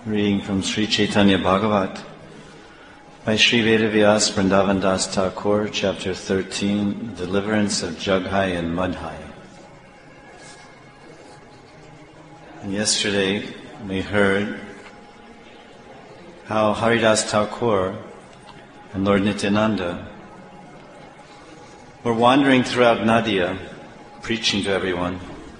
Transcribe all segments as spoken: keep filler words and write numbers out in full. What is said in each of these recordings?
Reading from Sri Chaitanya Bhagavat by Sri Vedavyas Vrindavan Das Thakur, Chapter thirteen, Deliverance of Jaghai and Madhai. And yesterday we heard how Haridas Thakur and Lord Nityananda were wandering throughout Nadia, preaching to everyone.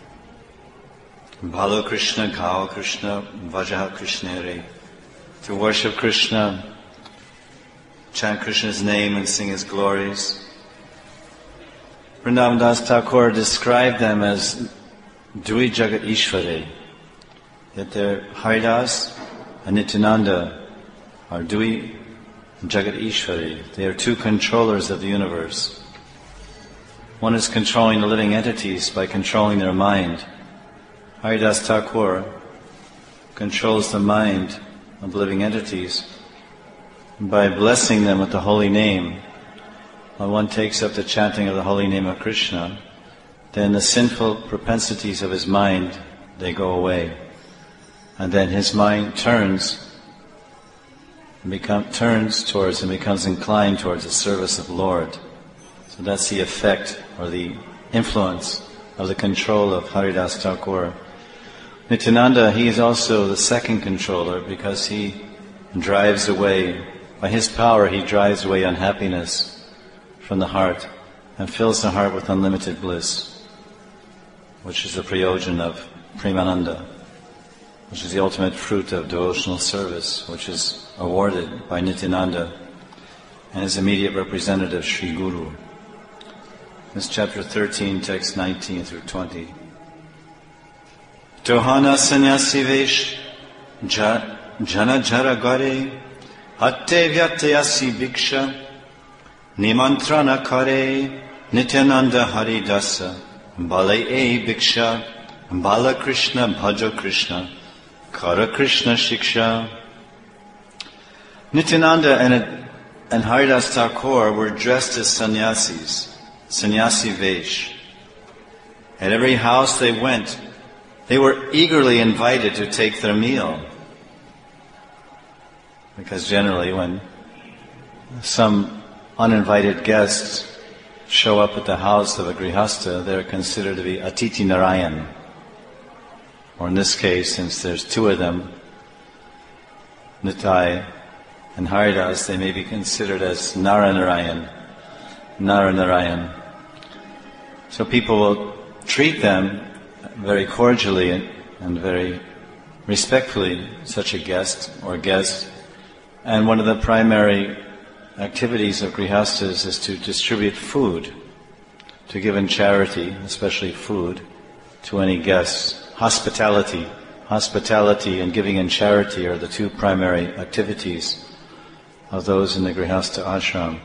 Bhalo Krishna, Khao Krishna, Vajaha Krishna Re. To worship Krishna, chant Krishna's name and sing His glories. Vrindavan Das Thakur described them as Dui Jagat Ishvare. Yet they're Haridas and Nityananda are Dui Jagat Ishvare. They are two controllers of the universe. One is controlling the living entities by controlling their mind. Haridas Thakur controls the mind of living entities by blessing them with the holy name. When one takes up the chanting of the holy name of Krishna, then the sinful propensities of his mind, they go away. And then his mind turns and become, turns towards and becomes inclined towards the service of the Lord. So that's the effect or the influence of the control of Haridas Thakur. Nityananda, he is also the second controller because he drives away, by his power he drives away unhappiness from the heart and fills the heart with unlimited bliss, which is the prayojan of Premananda, which is the ultimate fruit of devotional service, which is awarded by Nityananda and his immediate representative, Sri Guru. This is chapter thirteen, text nineteen through twenty. Johana sannyasi vesh jana jara gare hatte vyatyasi bhiksha nimantrana kare Nityananda Haridasa bale e bhiksha bala Krishna bhajo Krishna kara Krishna shiksha. Nityananda and, and Haridas Thakur were dressed as sannyasis, sannyasi vesh. At every house they went, they were eagerly invited to take their meal. Because generally when some uninvited guests show up at the house of a grihastha, they're considered to be Atiti Narayan. Or in this case, since there's two of them, Nitai and Haridas, they may be considered as Naranarayan. Naranarayan. So people will treat them very cordially and, and very respectfully, such a guest or guest. And one of the primary activities of grihasthas is to distribute food, to give in charity, especially food, to any guests. Hospitality. Hospitality and giving in charity are the two primary activities of those in the grihastha ashram.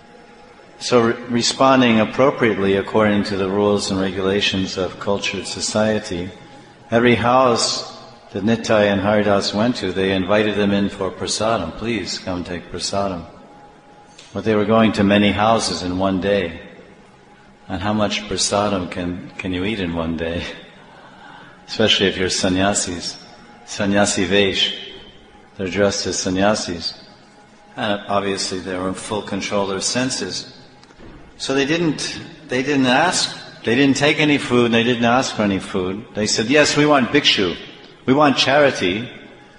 So re- responding appropriately according to the rules and regulations of cultured society, every house that Nitai and Haridas went to, they invited them in for prasadam. Please come take prasadam. But they were going to many houses in one day. And how much prasadam can, can you eat in one day? Especially if you're sannyasis. Sannyasi vesh. They're dressed as sannyasis. And obviously they were in full control of their senses. So they didn't, they didn't ask, they didn't take any food, they didn't ask for any food. They said, yes, we want bhikshu, we want charity,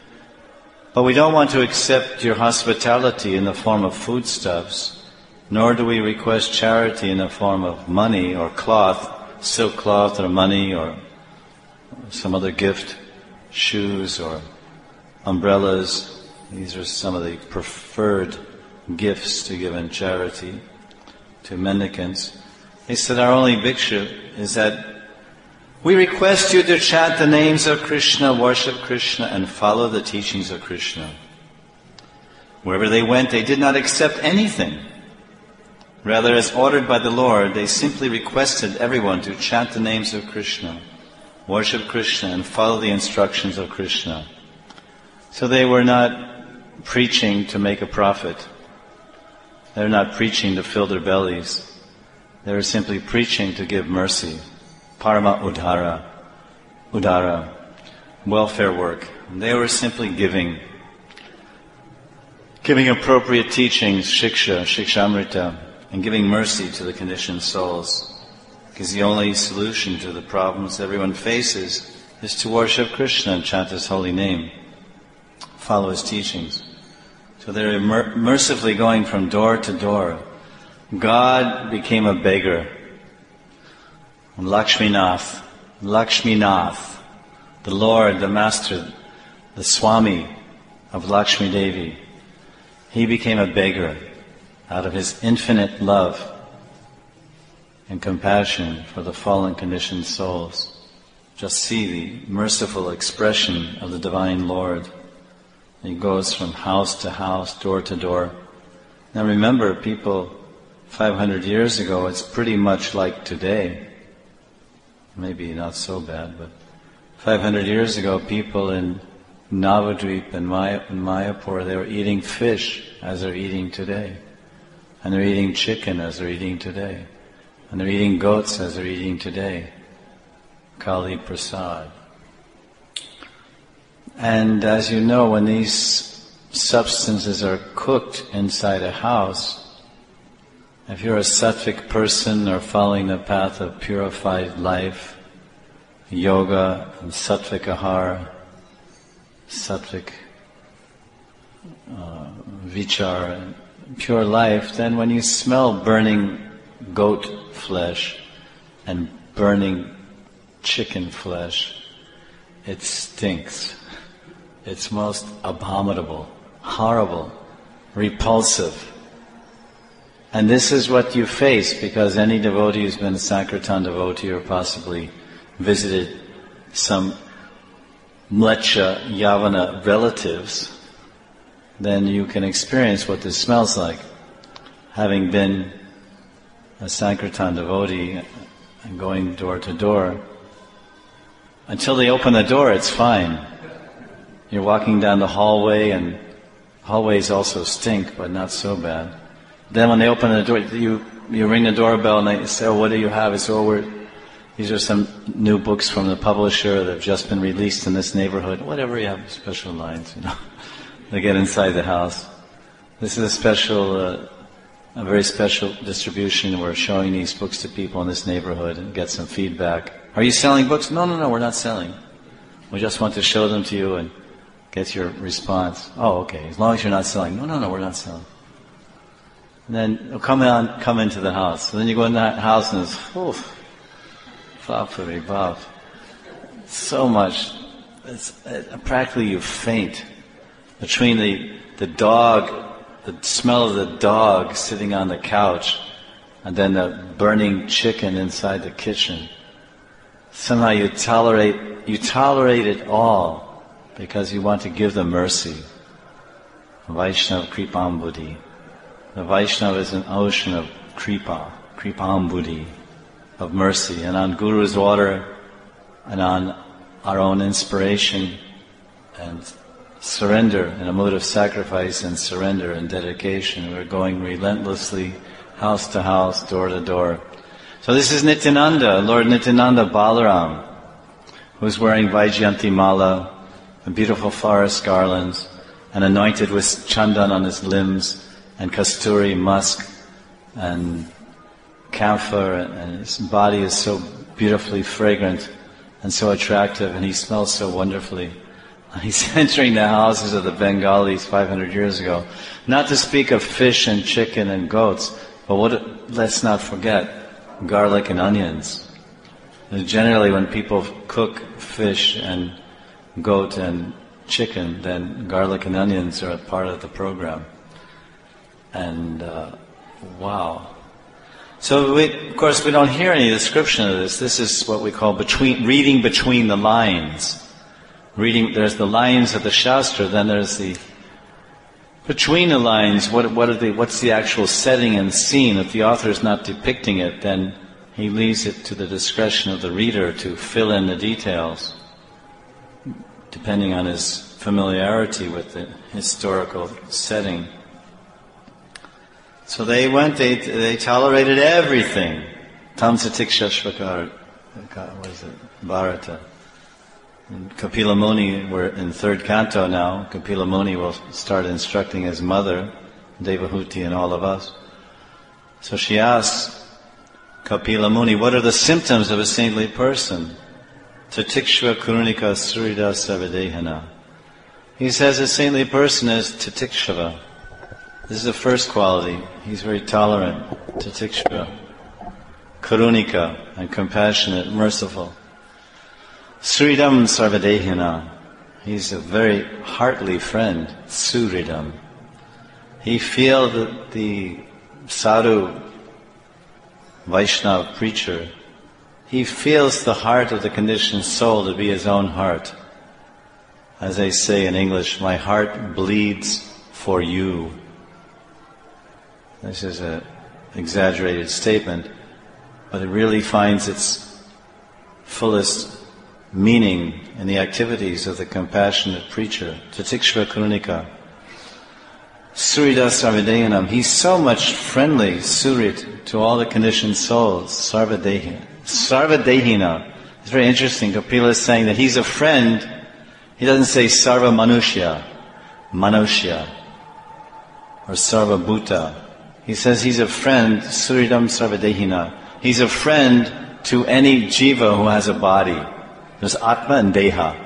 but we don't want to accept your hospitality in the form of foodstuffs, nor do we request charity in the form of money or cloth, silk cloth or money or some other gift, shoes or umbrellas. These are some of the preferred gifts to give in charity to mendicants. They said, our only bhikshu is that we request you to chant the names of Krishna, worship Krishna, and follow the teachings of Krishna. Wherever they went, they did not accept anything. Rather, as ordered by the Lord, they simply requested everyone to chant the names of Krishna, worship Krishna, and follow the instructions of Krishna. So they were not preaching to make a profit. They're not preaching to fill their bellies. They're simply preaching to give mercy. Parama Udhara. Udara. welfare work. They were simply giving, giving appropriate teachings, shiksha, shikshamrita, and giving mercy to the conditioned souls. Because the only solution to the problems everyone faces is to worship Krishna and chant His holy name, follow His teachings. So they're mer- mercifully going from door to door. God became a beggar. Lakshminath, Lakshminath, the Lord, the Master, the Swami of Lakshmi Devi, He became a beggar out of His infinite love and compassion for the fallen conditioned souls. Just see the merciful expression of the Divine Lord. He goes from house to house, door to door. Now remember, people five hundred years ago, it's pretty much like today. Maybe not so bad, but five hundred years ago, people in Navadvip and Maya, in Mayapur, they were eating fish as they're eating today. And they're eating chicken as they're eating today. And they're eating goats as they're eating today. Kali Prasad. And as you know, when these substances are cooked inside a house, if you're a sattvic person or following the path of purified life, yoga and sattvic ahara, sattvic uh, vichar, and pure life, then when you smell burning goat flesh and burning chicken flesh, it stinks. It's most abominable, horrible, repulsive. And this is what you face, because any devotee who's been a Sankirtan devotee or possibly visited some Mlecha Yavana relatives, then you can experience what this smells like. Having been a Sankirtan devotee and going door to door, until they open the door, it's fine. You're walking down the hallway, and hallways also stink, but not so bad. Then when they open the door, you you ring the doorbell and they say, "Oh, what do you have?" It's, "Oh, we're, these are some new books from the publisher that have just been released in this neighborhood." Whatever, you have special lines, you know. They get inside the house. This is a special, uh, a very special distribution. We're showing these books to people in this neighborhood and get some feedback. Are you selling books? No, no, no, we're not selling. We just want to show them to you and get your response. Oh, okay, as long as you're not selling. No, no, no, we're not selling. And then they'll come on, come into the house. So then you go in that house and it's, oof, fapuri bhav. So much, it's, it, practically you faint. Between the, the dog, the smell of the dog sitting on the couch, and then the burning chicken inside the kitchen. Somehow you tolerate, you tolerate it all because you want to give them mercy. Vaishnava Kripambudhi. The Vaishnava is an ocean of Kripa, Kripambudhi, of mercy. And on Guru's order and on our own inspiration and surrender, in a mood of sacrifice and surrender and dedication, we're going relentlessly house to house, door to door. So this is Nityananda, Lord Nityananda Balaram, who's wearing Vaijayanti Mala and beautiful forest garlands and anointed with chandan on his limbs and kasturi musk and camphor, and his body is so beautifully fragrant and so attractive, and he smells so wonderfully. He's entering the houses of the Bengalis five hundred years ago. Not to speak of fish and chicken and goats, but what, let's not forget garlic and onions. And generally when people cook fish and goat and chicken, then garlic and onions are a part of the program. And uh, wow. So we, of course we don't hear any description of this. This is what we call between, reading between the lines. Reading, there's the lines of the Shastra, then there's the, between the lines, what, what are the, what's the actual setting and scene? If the author is not depicting it, then he leaves it to the discretion of the reader to fill in the details, depending on his familiarity with the historical setting. So they went, they, they tolerated everything. Tamsa Tiksha Shvakar, what is it? Bharata. And Kapila Muni, we're in third canto now, Kapila Muni will start instructing his mother, Devahuti, and all of us. So she asks Kapila Muni, what are the symptoms of a saintly person? Tatikshva Kurunika Surida Sarvadehana. He says a saintly person is Tatikshva. This is the first quality. He's very tolerant, Tatikshva. Karunika, and compassionate, merciful. Suridam Sarvadehana. He's a very heartly friend, Suridam. He feels that the sadhu, Vaishnava preacher, he feels the heart of the conditioned soul to be his own heart. As they say in English, my heart bleeds for you. This is an exaggerated statement, but it really finds its fullest meaning in the activities of the compassionate preacher, Tatikshva Kurunika. Surida Sarvadehanam, he's so much friendly, Surit, to all the conditioned souls, Sarvadehina. Sarvadehina. It's very interesting, Kapila is saying that he's a friend. He doesn't say Sarva Manushya, Manushya, or Sarva Bhuta. He says he's a friend, Suridam Sarvadehina. He's a friend to any jiva who has a body. There's Atma and Deha.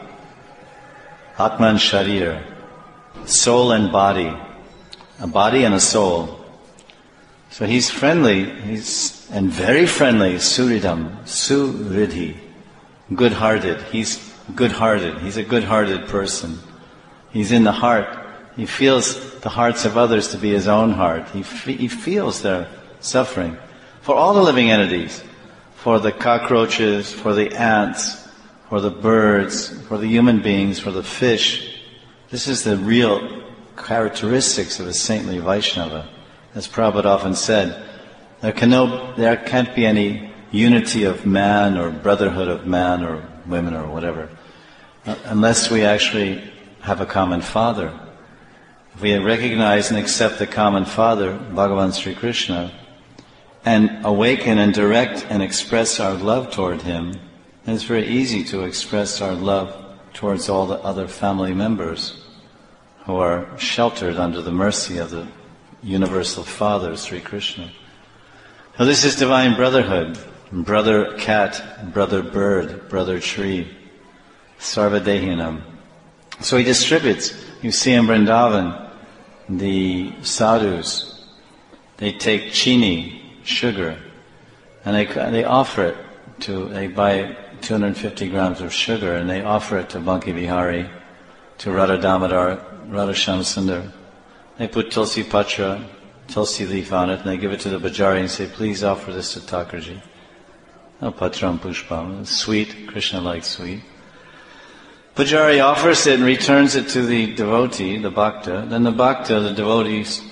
Atma and Sharir. Soul and body. A body and a soul. So he's friendly, he's and very friendly, Suridam, Suridhi, good-hearted. He's good-hearted. He's a good-hearted person. He's in the heart. He feels the hearts of others to be his own heart. He, fe- he feels their suffering. For all the living entities, for the cockroaches, for the ants, for the birds, for the human beings, for the fish. This is the real characteristics of a saintly Vaishnava. As Prabhupada often said, there, can no, there can't be any unity of man or brotherhood of man or women or whatever, uh, unless we actually have a common father. If we recognize and accept the common father, Bhagavan Sri Krishna, and awaken and direct and express our love toward him, then it's very easy to express our love towards all the other family members who are sheltered under the mercy of the universal Father, Sri Krishna. Now this is divine brotherhood. Brother cat, brother bird, brother tree. Sarvadehinam. So he distributes. You see in Vrindavan, the sadhus, they take chini, sugar, and they they offer it to, they buy two hundred fifty grams of sugar and they offer it to Banki Vihari, to Radha Damodar, Radha Shamsundar. They put tulsi patra, tulsi leaf on it, and they give it to the Bajari and say, please offer this to Thakurji. No patram pushpam, it's sweet, Krishna likes sweet. Bajari offers it and returns it to the devotee, the bhakta. Then the bhakta, the devotee's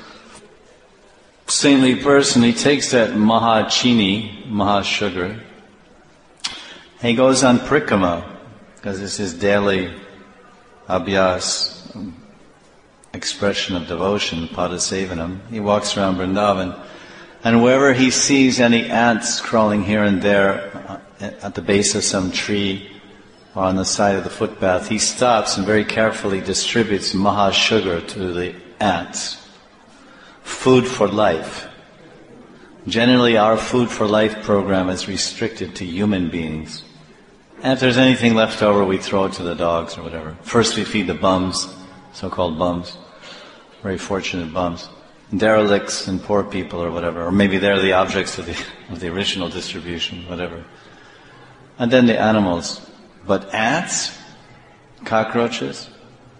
saintly person, he takes that maha chini, maha sugar, and he goes on prikrama, because it's his daily abhyas, expression of devotion, padasevanam. He walks around Vrindavan, and wherever he sees any ants crawling here and there at the base of some tree or on the side of the footpath, he stops and very carefully distributes maha sugar to the ants. Food for life. Generally, our food for life program is restricted to human beings. And if there's anything left over, we throw it to the dogs or whatever. First we feed the bums, so-called bums, very fortunate bums, derelicts and poor people or whatever, or maybe they're the objects of the, of the original distribution, whatever. And then the animals. But ants, cockroaches.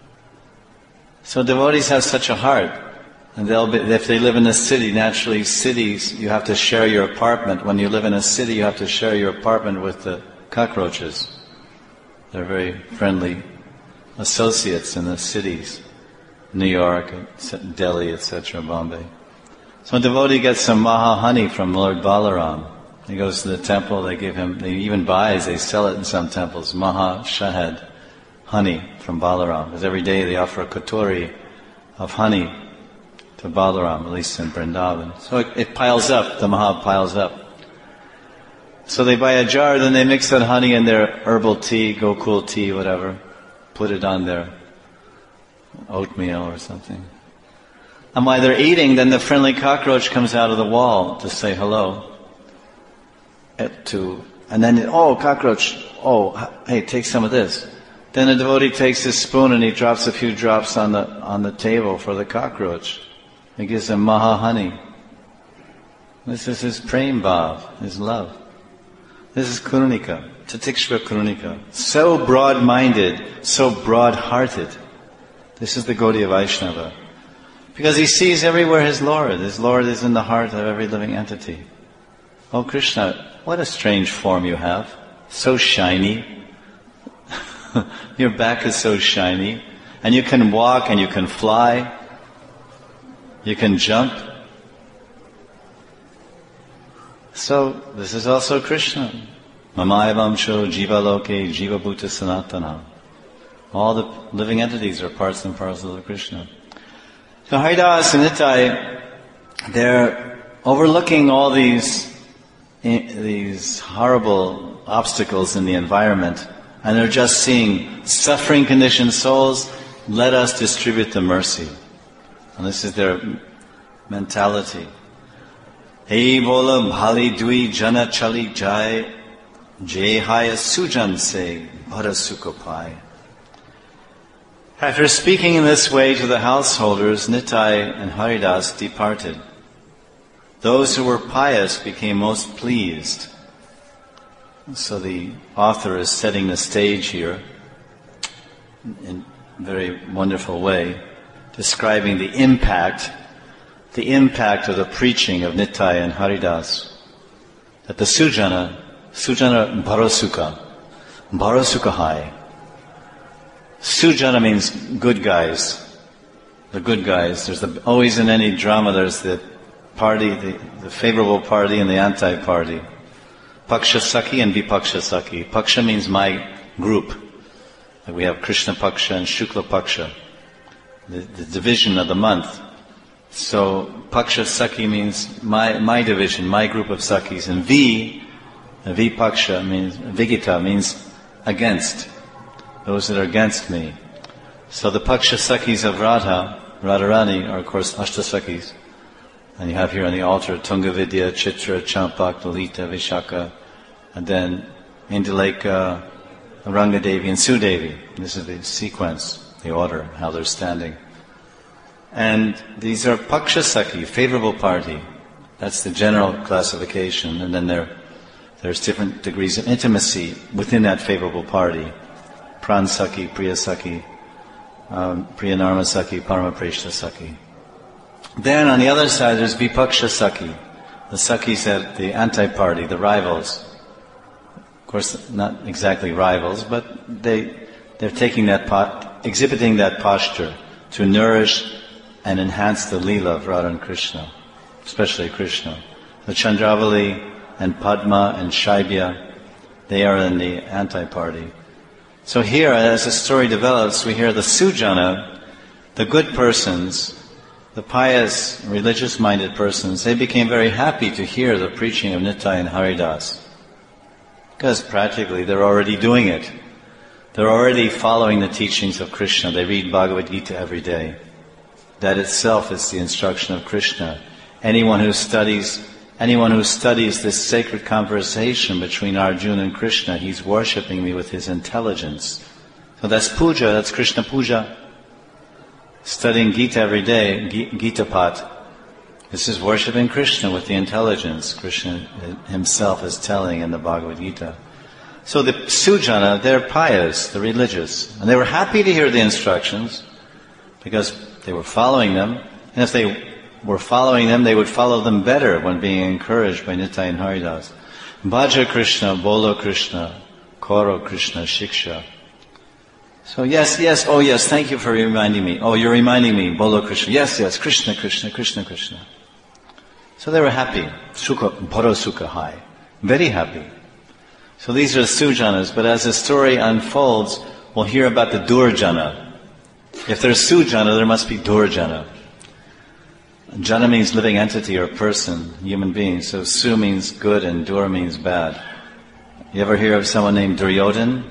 So devotees have such a heart, and they'll be, if they live in a city, naturally cities, you have to share your apartment. When you live in a city, you have to share your apartment with the cockroaches. They're very friendly associates in the cities, New York, Delhi, et cetera, Bombay. So a devotee gets some maha honey from Lord Balaram. He goes to the temple, they give him, they even buys, they sell it in some temples, maha shahad, honey from Balaram. Because every day they offer a katori of honey to Balaram, at least in Vrindavan. So it, it piles up, the maha piles up. So they buy a jar, then they mix that honey in their herbal tea, Gokul tea, whatever, put it on their oatmeal or something. And while they're eating, then the friendly cockroach comes out of the wall to say hello. To, and then, oh, cockroach, oh, hey, take some of this. Then the devotee takes his spoon and he drops a few drops on the on the table for the cockroach. He gives him maha honey. This is his prem bhav, his love. This is Karunika, Tatikshva Karunika. So broad-minded, so broad-hearted. This is the Gaudiya Vaishnava. Because he sees everywhere his Lord. His Lord is in the heart of every living entity. Oh Krishna, what a strange form you have. So shiny. Your back is so shiny. And you can walk and you can fly. You can jump. So, this is also Krishna. Mamayavamsho jiva loke jiva bhuta sanatana. All the living entities are parts and parcels of Krishna. So Haridas and Nitai, they're overlooking all these, these horrible obstacles in the environment, and they're just seeing suffering conditioned souls, let us distribute the mercy. And this is their mentality. Hey bola bhali dui jana chali jai, jai haya sujan se bhara sukha pai. After speaking in this way to the householders, Nitai and Haridas departed. Those who were pious became most pleased. So the author is setting the stage here in a very wonderful way, describing the impact, the impact of the preaching of Nitai and Haridas. That the Sujana, Sujana Bharasuka, Bharasuka hai. Sujana means good guys. The good guys. There's the, always in any drama there's the party, the, the favorable party and the anti-party. Paksha Sakhi and Vipaksha Sakhi. Paksha means my group. Like we have Krishna Paksha and Shukla Paksha. The, the division of the month. So Paksha Sakhi means my, my division, my group of Sakhis. And V, Vipaksha means, Vigita means against. Those that are against me. So the Paksha Sakhis of Radha, Radharani, are of course Ashtasakhis. And you have here on the altar Tungavidya, Chitra, Champak, Lalita, Vishaka, and then Induleka, Rangadevi and Sudevi. This is the sequence, the order, how they're standing. And these are Paksha Sakhi, favorable party. That's the general classification. And then there, there's different degrees of intimacy within that favorable party. Pran Sakhi, Priya Sakhi, um, Priyanarma Sakhi, Paramaprishta Sakhi. Then on the other side there's Vipaksha Sakhi, the Sakhis at the anti-party, the rivals. Of course, not exactly rivals, but they, they're taking that pot, exhibiting that posture to nourish and enhance the Leela of Radha and Krishna, especially Krishna. The Chandravali and Padma and Shaibya, they are in the anti-party. So here, as the story develops, we hear the Sujana, the good persons, the pious, religious-minded persons, they became very happy to hear the preaching of Nitai and Haridas. Because practically they're already doing it. They're already following the teachings of Krishna. They read Bhagavad Gita every day. That itself is the instruction of Krishna. Anyone who studies Anyone who studies this sacred conversation between Arjuna and Krishna, he's worshipping me with his intelligence. So that's puja, that's Krishna puja. Studying Gita every day, Gita Pat. This is worshipping Krishna with the intelligence Krishna himself is telling in the Bhagavad Gita. So the Sujana, they're pious, they're religious. And they were happy to hear the instructions because they were following them. And if they were following them, they would follow them better when being encouraged by Nitai and Haridas. Bhaja Krishna, Bolo Krishna, Koro Krishna, Shiksha. So yes, yes, oh yes, thank you for reminding me. Oh, you're reminding me, Bolo Krishna. Yes, yes, Krishna, Krishna, Krishna, Krishna. So they were happy. Sukha, Bharo Sukha Hai. Very happy. So these are the Sujanas, but as the story unfolds, we'll hear about the Durjana. If there's Sujana, there must be Durjana. Jana means living entity or person, human being. So Su means good and Dur means bad. You ever hear of someone named Duryodhan?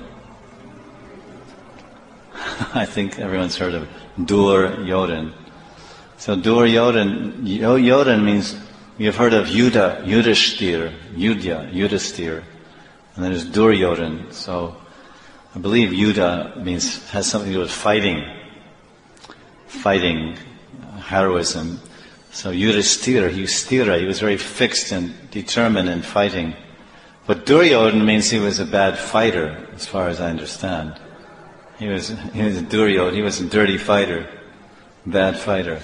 I think everyone's heard of Duryodhan. So Duryodhan, Yodhan means, you've heard of Yuddha, Yudhishthir, Yudhya, Yudhisthira. And then there's Duryodhan. So I believe Yuddha means, has something to do with fighting. Fighting, heroism. So Yudhisthira, he was sthira, he was very fixed and determined in fighting. But Duryodhan means he was a bad fighter, as far as I understand. He was, he was a Duryodhan, he was a dirty fighter, bad fighter.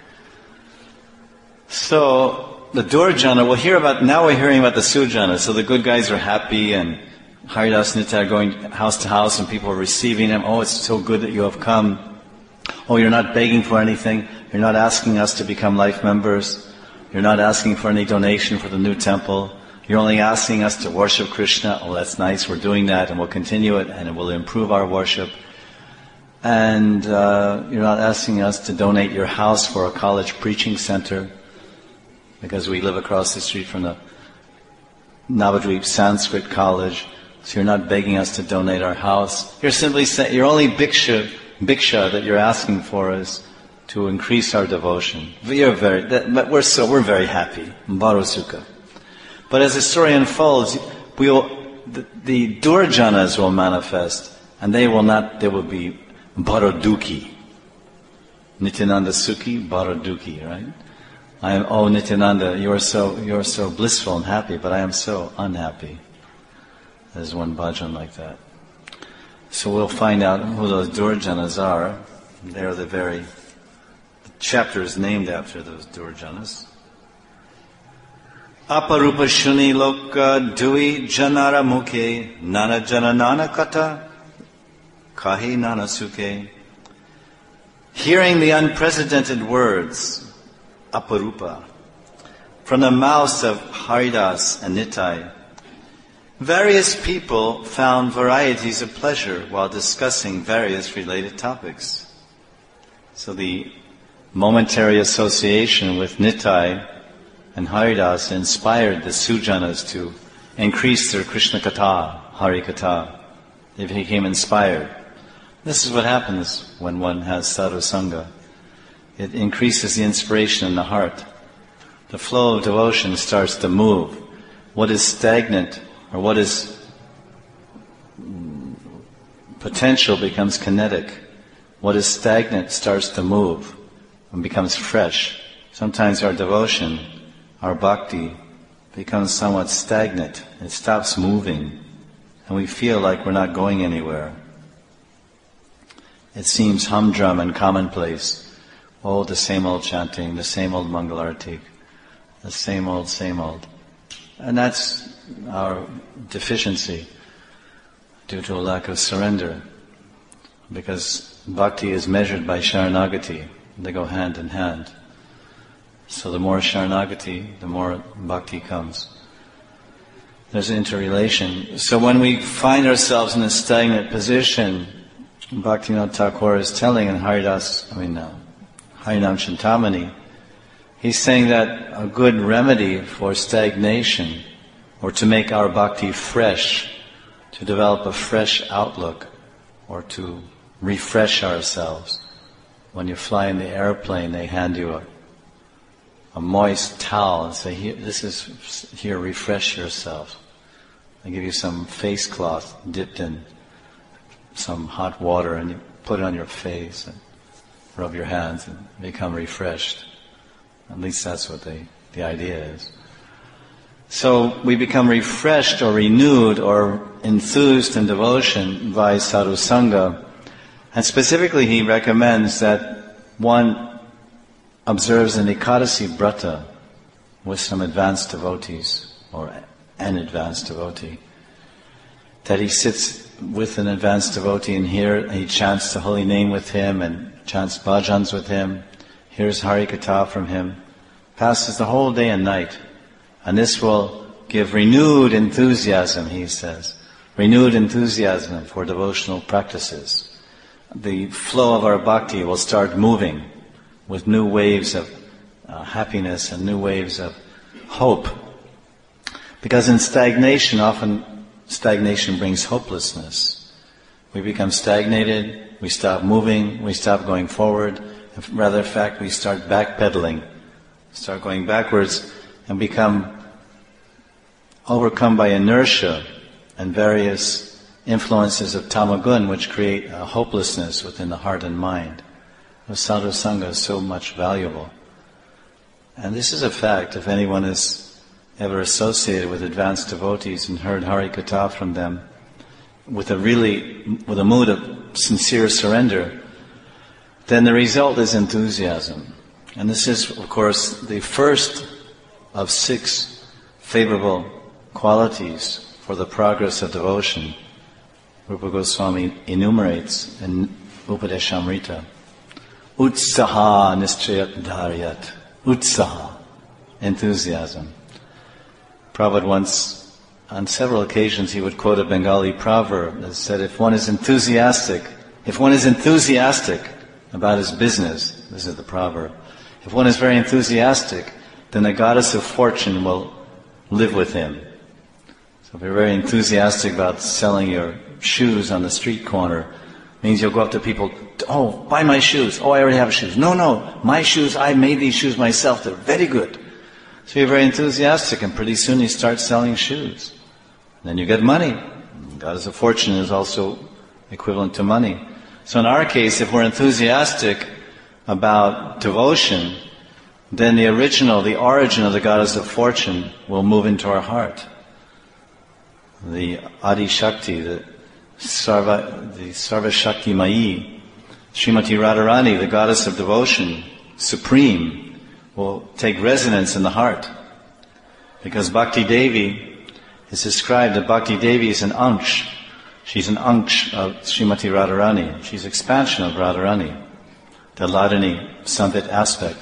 So, the Durjana, we'll hear about, now we're hearing about the Sujana. So the good guys are happy, and Haridas Nitai are going house to house, and people are receiving them. Oh, it's so good that you have come. Oh, you're not begging for anything. You're not asking us to become life members. You're not asking for any donation for the new temple. You're only asking us to worship Krishna. Oh, that's nice, we're doing that, and we'll continue it, and it will improve our worship. And uh, you're not asking us to donate your house for a college preaching center, because we live across the street from the Navadvip Sanskrit College. So you're not begging us to donate our house. You're simply saying, your only bhiksha, bhiksha that you're asking for is to increase our devotion. You're very, that, but we're so, we're very happy. Bharasukha. But as the story unfolds, we will, the, the Durjanas will manifest, and they will not, they will be Bharaduki. Nityananda Sukhi, Bharaduki, right? I am, oh Nityananda, you are so, you are so blissful and happy, but I am so unhappy. There's one bhajan like that. So we'll find out who those Durjanas are. They're the very, the chapter is named after those Durjanas. Aparupa shuni loka dui janara mukhe nana jana nana kata kahi nana sukhe. Hearing the unprecedented words, Aparupa, from the mouths of Haridas and Nitai, various people found varieties of pleasure while discussing various related topics. So the momentary association with Nitai and Haridas inspired the Sujanas to increase their Krishna Katha, Hari Katha. They became inspired. This is what happens when one has sadhu sangha. It increases the inspiration in the heart. The flow of devotion starts to move. What is stagnant, or what is potential, becomes kinetic. What is stagnant starts to move and becomes fresh. Sometimes our devotion, our bhakti, becomes somewhat stagnant. It stops moving, and we feel like we're not going anywhere. It seems humdrum and commonplace. Oh, the same old chanting, the same old Mangalartik, the same old, same old. And that's our deficiency due to a lack of surrender. Because bhakti is measured by Sharanagati. They go hand in hand. So the more Sharanagati, the more bhakti comes. There's an interrelation. So when we find ourselves in a stagnant position, Bhaktivinoda Thakur is telling in Haridas, I mean, uh, Harinam Chintamani, he's saying that a good remedy for stagnation, or to make our bhakti fresh, to develop a fresh outlook, or to refresh ourselves. When you fly in the airplane, they hand you a, a moist towel and say, here, this is, here, refresh yourself. They give you some face cloth dipped in some hot water, and you put it on your face and rub your hands and become refreshed. At least that's what they, the idea is. So we become refreshed or renewed or enthused in devotion by sadhu sangha. And specifically he recommends that one observes an Ekadasi Brata with some advanced devotees, or an advanced devotee. That he sits with an advanced devotee and here he chants the holy name with him and chants bhajans with him, hears Hari Katha from him, passes the whole day and night. And this will give renewed enthusiasm, he says, renewed enthusiasm for devotional practices. The flow of our bhakti will start moving with new waves of uh, happiness and new waves of hope. Because in stagnation often stagnation brings hopelessness. We become stagnated, we stop moving, we stop going forward. Rather, in fact, we start backpedaling, start going backwards, and become overcome by inertia and various influences of tamagun, which create a hopelessness within the heart and mind. The sadhu sangha is so much valuable. And this is a fact. If anyone is ever associated with advanced devotees and heard Hari Katha from them, with a really, with a mood of sincere surrender, then the result is enthusiasm. And this is, of course, the first of six favorable qualities for the progress of devotion. Rupa Goswami enumerates in Upadeshamrita. Utsaha nischayat dharyat. Utsaha, enthusiasm. Prabhupada once, on several occasions, he would quote a Bengali proverb that said, if one is enthusiastic, if one is enthusiastic about his business, this is the proverb, if one is very enthusiastic, then the goddess of fortune will live with him. So if you're very enthusiastic about selling your shoes on the street corner, it means you'll go up to people, oh, buy my shoes. Oh, I already have shoes. No, no, my shoes, I made these shoes myself. They're very good. So you're very enthusiastic, and pretty soon you start selling shoes. And then you get money. Goddess of fortune is also equivalent to money. So in our case, if we're enthusiastic about devotion, then the original, the origin of the goddess of fortune will move into our heart. The Adi Shakti, the Sarva, the Sarva Shakti Mayi, Srimati Radharani, the goddess of devotion, supreme, will take resonance in the heart. Because Bhakti Devi is described that Bhakti Devi is an ansh. She's an ansh of Srimati Radharani. She's expansion of Radharani, the Ladini Samvit aspect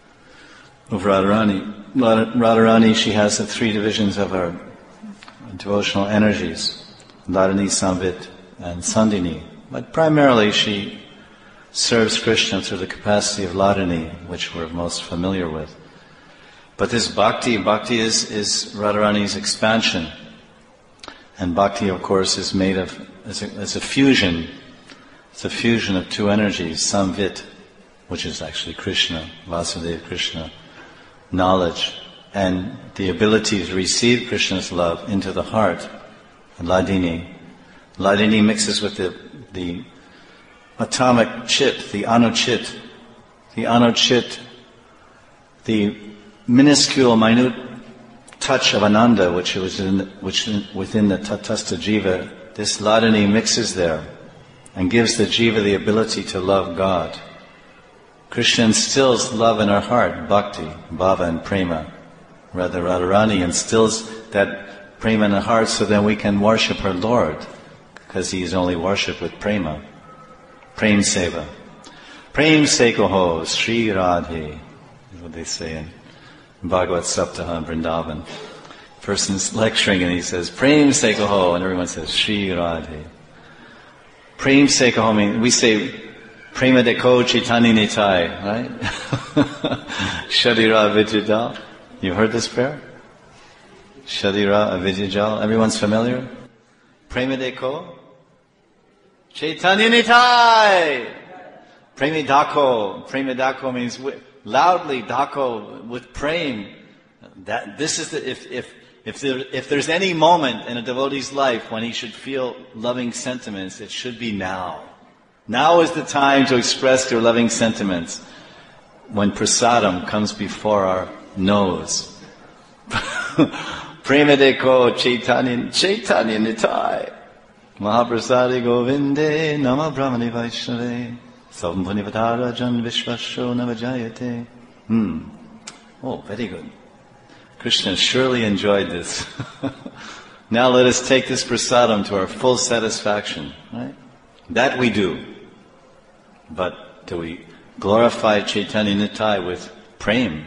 of Radharani. Radharani, she has the three divisions of her devotional energies, Ladini, Samvit, and Sandini. But primarily she serves Krishna through the capacity of Ladini, which we're most familiar with. But this bhakti, bhakti is, is Radharani's expansion. And bhakti, of course, is made of, it's a, it's a fusion. It's a fusion of two energies, Samvit, which is actually Krishna, Vasudeva Krishna, knowledge, and the ability to receive Krishna's love into the heart, Ladini. Ladini mixes with the, the atomic chit, the anuchit, the anuchit, the minuscule, minute touch of Ananda, which was in, which within the Tatastha Jiva. This Ladini mixes there and gives the Jiva the ability to love God. Krishna instills love in our heart, bhakti, bhava and prema. Rather, Radharani instills that prema in our heart so that we can worship her Lord, because he is only worshipped with prema. Prem seva. Prem sekoho, Sri Radhe, is what they say in Bhagavad Saptaha in Vrindavan. Person's lecturing and he says, Prem sekoho, and everyone says, Sri Radhe. Prem sekoho means, we say, Prema deko Chaitanya Nitai, right? Shadira Vijidal. You've heard this prayer? Shadira Avijijal. Everyone's familiar? Prema deko Chaitanya Nitai. Prema dako. Prema dako means with, loudly, dako, with prem. That, this is the, if, if, if there, if there's any moment in a devotee's life when he should feel loving sentiments, it should be now. Now is the time to express your loving sentiments when prasadam comes before our nose. Prema deko Chaitanya, Chaitanya Nitai. Mahaprasadi Govinde Nama Brahmani Vaishnave Sampunivatara Jan Vishvasho Navajayate. Hmm. Oh, very good. Krishna surely enjoyed this. Now let us take this prasadam to our full satisfaction. Right? That we do. But do we glorify Chaitanya Nitai with prem?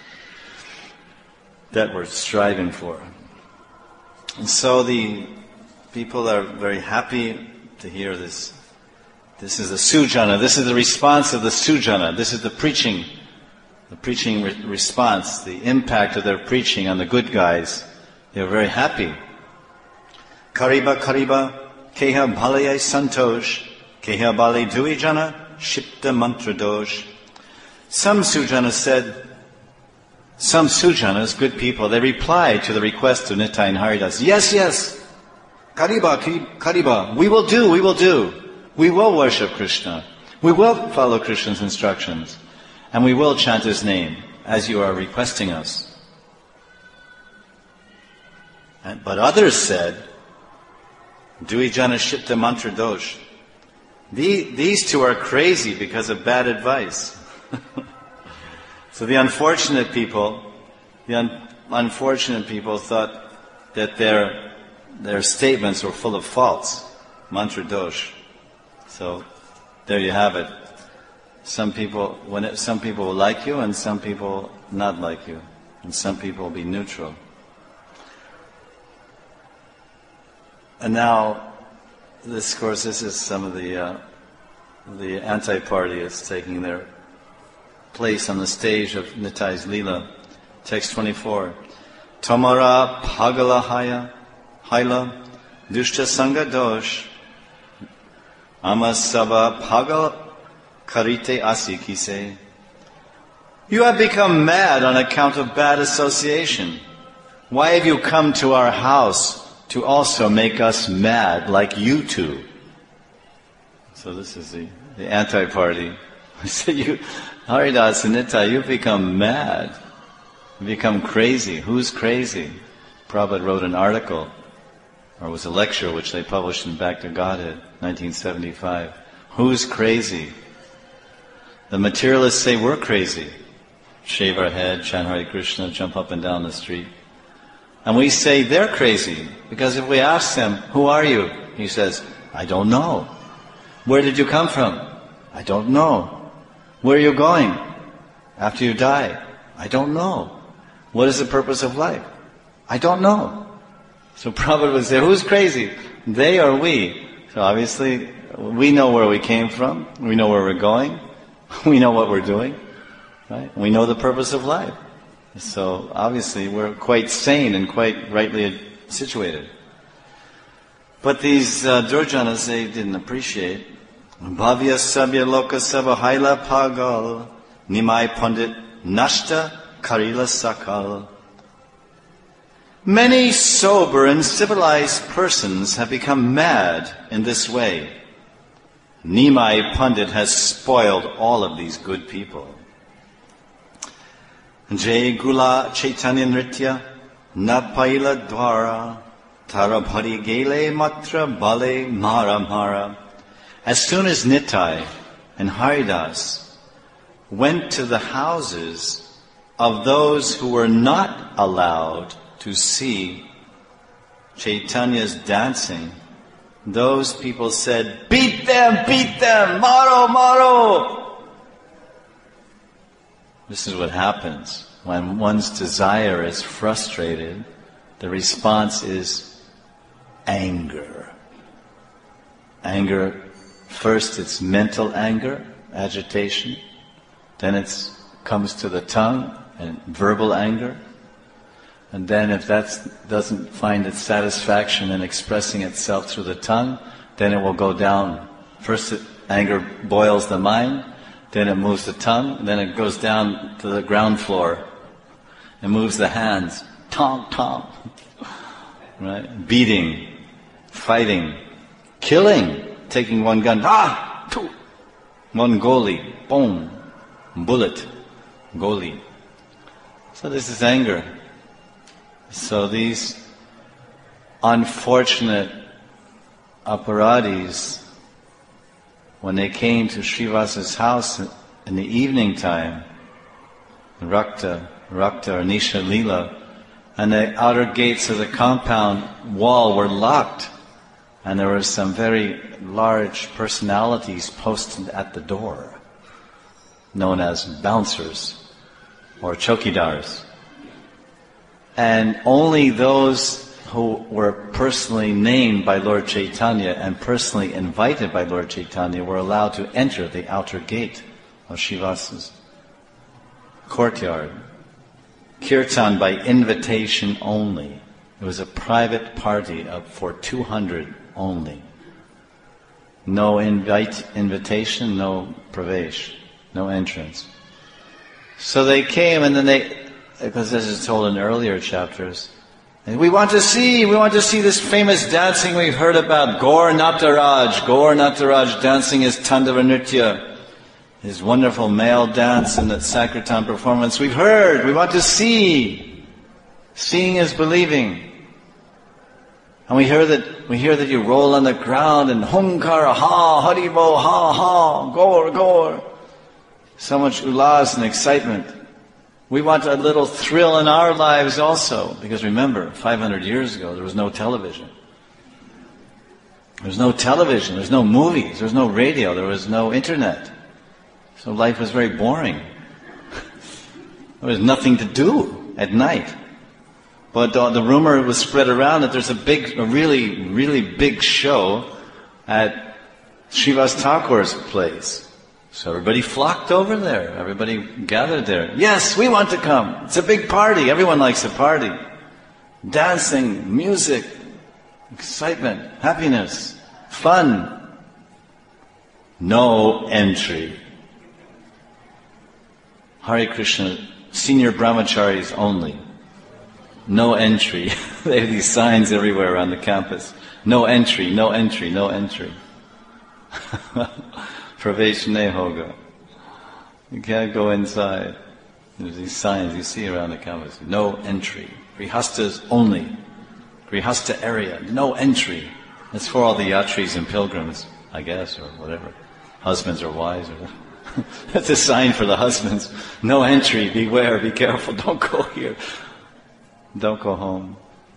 That we're striving for. And so the people are very happy to hear this. This is the sujana. This is the response of the sujana. This is the preaching, the preaching re- response, the impact of their preaching on the good guys. They're very happy. Kariba Kariba, Keha Balaye Santosh, Keha Bale Duijana, Shipta Mantra Dosh. Some Sujanas said, some Sujanas, good people, they replied to the request of Nitai and Haridas, yes, yes, Kariba, Kariba, we will do, we will do. We will worship Krishna. We will follow Krishna's instructions. And we will chant His name, as you are requesting us. And, but others said, Duijana Shipta Mantra Dosh. The, these two are crazy because of bad advice. So the unfortunate people, the un, unfortunate people thought that their their statements were full of faults, mantra dosh. So there you have it. Some people, when it, some people will like you, and some people not like you, and some people will be neutral. And now, this, of course, this is some of the uh, the anti-party is taking their place on the stage of Nitai's Leela. Text twenty-four. Tamara Pagala Haya Haila Dushta Sangha Dosh Amasava Pagal Karite Asikise. You have become mad on account of bad association. Why have you come to our house to also make us mad like you two? So this is the, the anti-party. I say, you, Haridas and Nitai, you've become mad. You've become crazy. Who's crazy? Prabhupada wrote an article, or it was a lecture which they published in Back to Godhead, nineteen seventy-five. Who's crazy? The materialists say we're crazy. Shave our head, chant Hare Krishna, jump up and down the street. And we say they're crazy, because if we ask them, who are you? He says, I don't know. Where did you come from? I don't know. Where are you going after you die? I don't know. What is the purpose of life? I don't know. So Prabhupada would say, who's crazy? They or we? So obviously, we know where we came from. We know where we're going. We know what we're doing. Right? We know the purpose of life. So obviously, we're quite sane and quite rightly situated. But these uh, Durjanas, they didn't appreciate. Bhavya Sabya Loka Sabha Haila Pagal Nimai Pandit Nashta Karila Sakal. Many sober and civilized persons have become mad in this way. Nimai Pandit has spoiled all of these good people. Jai Gula Chaitanya Nritya Napaila Dwara Tarabhari Gele Matra Bale Mara Mara. As soon as Nitai and Haridas went to the houses of those who were not allowed to see Chaitanya's dancing, those people said, beat them, beat them, maro, maro. This is what happens when one's desire is frustrated. The response is anger. Anger, first it's mental anger, agitation, then it comes to the tongue and verbal anger. And then if that doesn't find its satisfaction in expressing itself through the tongue, then it will go down. First it, anger boils the mind, then it moves the tongue, then it goes down to the ground floor. It moves the hands. Tong, tong. Right? Beating, fighting, killing, taking one gun, ah, two, one goli, boom, bullet, goli. So this is anger. So these unfortunate aparadis, when they came to Srivasa's house in the evening time, Rakta, Rakta or Nisha Leela, and the outer gates of the compound wall were locked, and there were some very large personalities posted at the door, known as bouncers or chokidars. And only those who were personally named by Lord Chaitanya and personally invited by Lord Chaitanya were allowed to enter the outer gate of Srivasa's courtyard. Kirtan by invitation only. It was a private party of for two hundred only. No invite, invitation, no pravesh, no entrance. So they came, and then they, because this is told in earlier chapters, and we want to see, we want to see this famous dancing we've heard about, Gaur Nataraj, Gaur Nataraj dancing his Tandava Nritya, his wonderful male dance in that Sankirtan performance. We've heard, we want to see. Seeing is believing. And we hear that, we hear that you roll on the ground and Hunkara, ha, Haribo, ha, ha, Gaur, Gaur. So much ulas and excitement. We want a little thrill in our lives also, because remember, five hundred years ago there was no television. There was no television, there was no movies, there was no radio, there was no internet. So life was very boring. There was nothing to do at night. But uh, the rumor was spread around that there's a big, a really, really big show at Srivas Thakur's place. So everybody flocked over there. Everybody gathered there. Yes, we want to come. It's a big party. Everyone likes a party. Dancing, music, excitement, happiness, fun. No entry. Hare Krishna, senior brahmacharis only. No entry. They have these signs everywhere around the campus. No entry, no entry, no entry. Pravesh ne hoga. You can't go inside. There's these signs you see around the campus. No entry. Grihastas only. Grihasta area. No entry. That's for all the yatris and pilgrims, I guess, or whatever. Husbands or wives. Or that's a sign for the husbands. No entry. Beware. Be careful. Don't go here. Don't go home.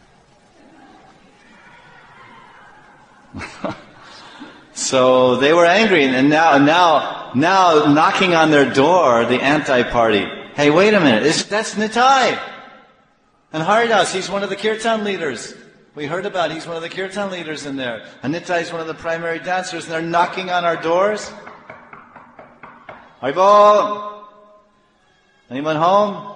So they were angry, and now, now, now, knocking on their door, the anti-party. Hey, wait a minute! Is, that's Nitai, and Haridas. He's one of the kirtan leaders. We heard about. He's one of the kirtan leaders in there. And Nitai is one of the primary dancers, and they're knocking on our doors. Haribol, anyone home?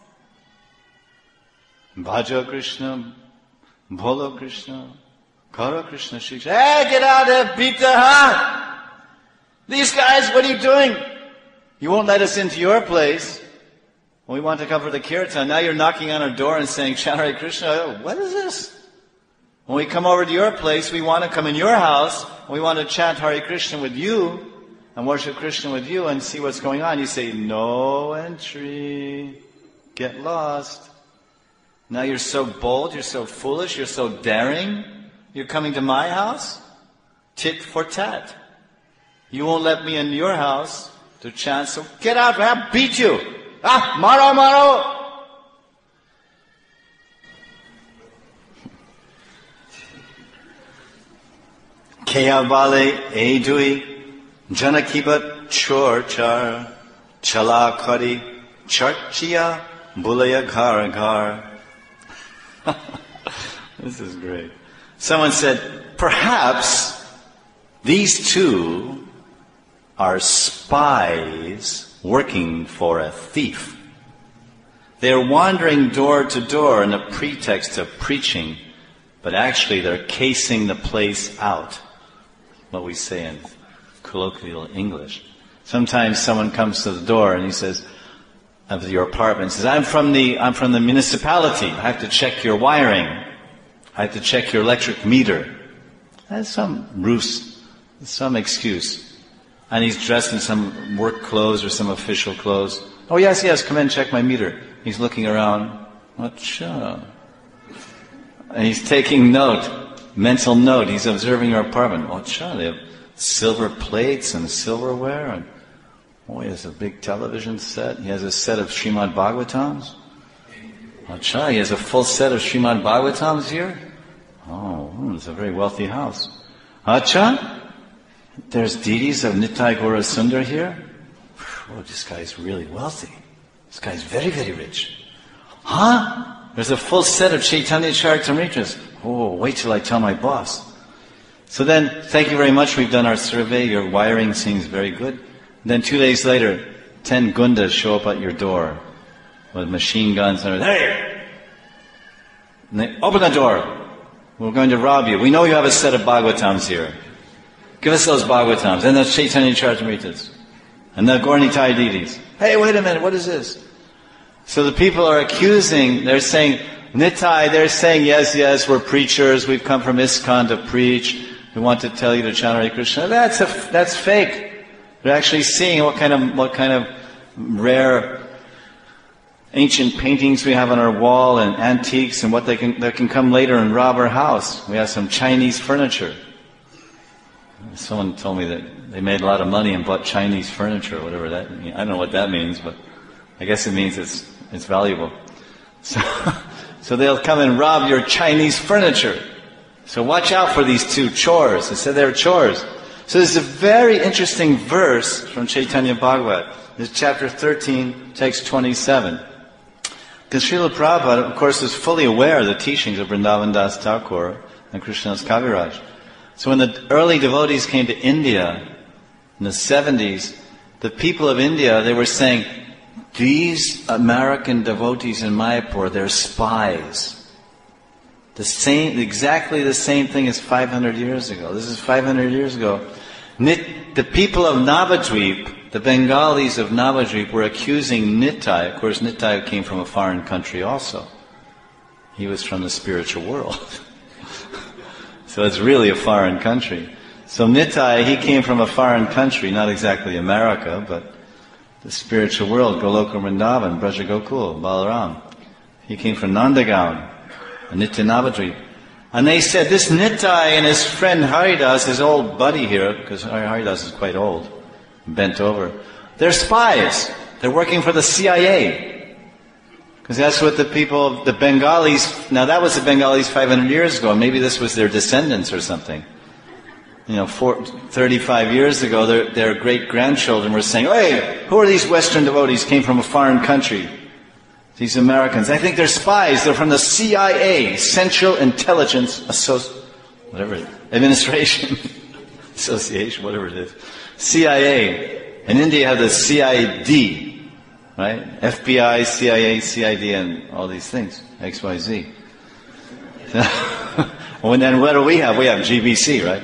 Bhajo Krishna, Bolo Krishna. Karo Krishna Shri. Hey, get out of beat the heart! These guys, what are you doing? You won't let us into your place. We want to come for the kirtan. Now you're knocking on our door and saying, chant Hare Krishna. What is this? When we come over to your place, we want to come in your house. We want to chant Hare Krishna with you and worship Krishna with you and see what's going on. You say, no entry. Get lost. Now you're so bold, you're so foolish, you're so daring. You're coming to my house? Tit for tat. You won't let me in your house to chant, so get out, I'll beat you. Ah, maro, maro. Kya vale edui, janakibat chorchar, chala kari, charchia, bulaya ghar ghar. This is great. Someone said, perhaps these two are spies working for a thief. They're wandering door to door in a pretext of preaching, but actually they're casing the place out. What we say in colloquial English. Sometimes someone comes to the door and he says, of your apartment, says, I'm from the, I'm from the municipality. I have to check your wiring. I have to check your electric meter. That's some ruse, some excuse. And he's dressed in some work clothes or some official clothes. Oh yes, yes, come in, check my meter. He's looking around. Acha. And he's taking note, mental note. He's observing your apartment. Acha, they have silver plates and silverware. And oh, he has a big television set. He has a set of Srimad Bhagavatams. Acha, he has a full set of Srimad Bhagavatams here? Oh, it's a very wealthy house. Acha, there's deities of Nitai Gaura Sundar here? Oh, this guy's really wealthy. This guy's very, very rich. Huh? There's a full set of Chaitanya Charitamritas. Oh, wait till I tell my boss. So then, thank you very much, we've done our survey, your wiring seems very good. And then two days later, ten gundas show up at your door with machine guns and everything. Hey! And they open the door. We're going to rob you. We know you have a set of Bhagavatams here. Give us those Bhagavatams. And the Chaitanya Charitamritas. And the Gaura Nitai deities. Hey, wait a minute, what is this? So the people are accusing, they're saying, Nitai, they're saying, yes, yes, we're preachers, we've come from ISKCON to preach, we want to tell you to chant Hare Krishna. That's a, that's fake. They're actually seeing what kind of, what kind of rare ancient paintings we have on our wall and antiques and what they can, that can come later and rob our house. We have some Chinese furniture. Someone told me that they made a lot of money and bought Chinese furniture, whatever that means. I don't know what that means, but I guess it means it's, it's valuable. So, so they'll come and rob your Chinese furniture. So watch out for these two chores. They said they're chores. So there's a very interesting verse from Chaitanya Bhagavat. This is chapter thirteen, text twenty-seven. Because Srila Prabhupada, of course, is fully aware of the teachings of Vrindavan Das Thakur and Krishnadas Kaviraj. So when the early devotees came to India in the seventies, the people of India, they were saying, these American devotees in Mayapur, they're spies. The same, exactly the same thing as five hundred years ago. This is five hundred years ago. The people of Navadvip, the Bengalis of Navadvip, were accusing Nitai. Of course, Nitai came from a foreign country also. He was from the spiritual world. So it's really a foreign country. So Nitai, he came from a foreign country, not exactly America, but the spiritual world, Goloka Vrindavan, Braja Gokul, Balaram. He came from Nandagaon, Nitya Navadvip. And they said, this Nitai and his friend Haridas, his old buddy here, because Haridas is quite old, bent over, they're spies. They're working for the C I A. Because that's what the people, the Bengalis, now that was the Bengalis five hundred years ago, maybe this was their descendants or something. You know, four, thirty-five years ago, their, their great-grandchildren were saying, hey, who are these Western devotees, came from a foreign country? These Americans. I think they're spies. They're from the C I A, Central Intelligence Associ... whatever it is. Administration. Association, whatever it is. C I A. In India, you have the C I D, right? F B I, C I A, C I D, and all these things. X, Y, Z. Well, then what do we have? We have G B C, right?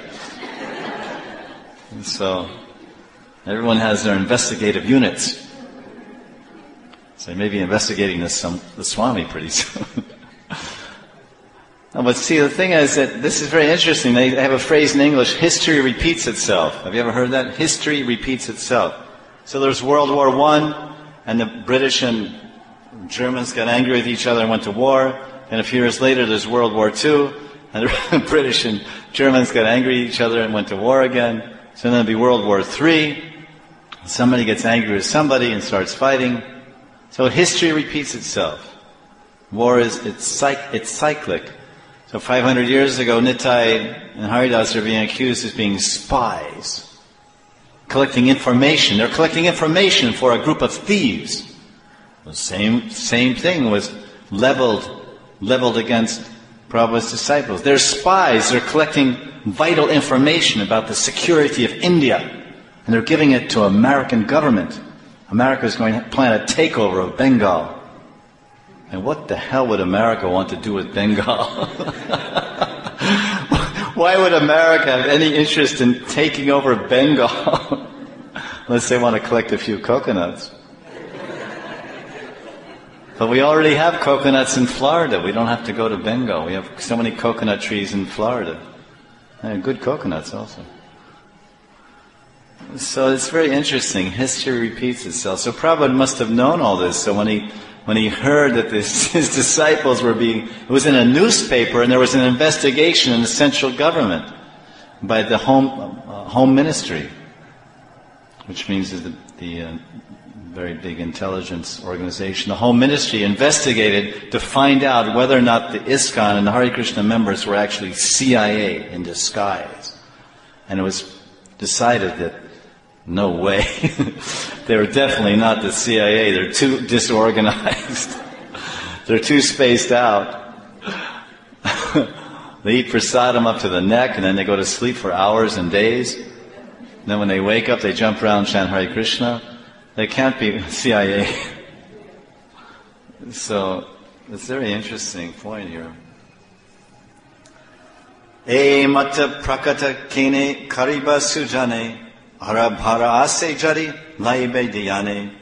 And so, everyone has their investigative units. So they may be investigating this, some, the Swami pretty soon. No, but see, the thing is that this is very interesting. They have a phrase in English, history repeats itself. Have you ever heard that? History repeats itself. So there's World War One, and the British and Germans got angry with each other and went to war. And a few years later there's World War Two, and the British and Germans got angry with each other and went to war again. So then there'll be World War Three. Somebody gets angry with somebody and starts fighting. So history repeats itself. War is, it's, cyc- it's cyclic. So five hundred years ago, Nitai and Haridas are being accused as being spies, collecting information. They're collecting information for a group of thieves. The same, same thing was leveled, leveled against Prabhupada's disciples. They're spies. They're collecting vital information about the security of India, and they're giving it to American government. America is going to plan a takeover of Bengal. And what the hell would America want to do with Bengal? Why would America have any interest in taking over Bengal? Unless they want to collect a few coconuts. But we already have coconuts in Florida. We don't have to go to Bengal. We have so many coconut trees in Florida. And good coconuts also. So it's very interesting. History repeats itself. So Prabhupada must have known all this. So when he when he heard that this, his disciples were being, it was in a newspaper, and there was an investigation in the central government by the Home uh, Home Ministry, which means the, the uh, very big intelligence organization. The Home Ministry investigated to find out whether or not the ISKCON and the Hare Krishna members were actually C I A in disguise, and it was decided that no way. They were definitely not the C I A. They're too disorganized. They're too spaced out. They eat prasadam up to the neck, and then they go to sleep for hours and days. And then when they wake up, they jump around and chant Hare Krishna. They can't be C I A. So, it's a very interesting point here. E mata prakata kene kariba sujane, arabhara ase jari laibe diyane.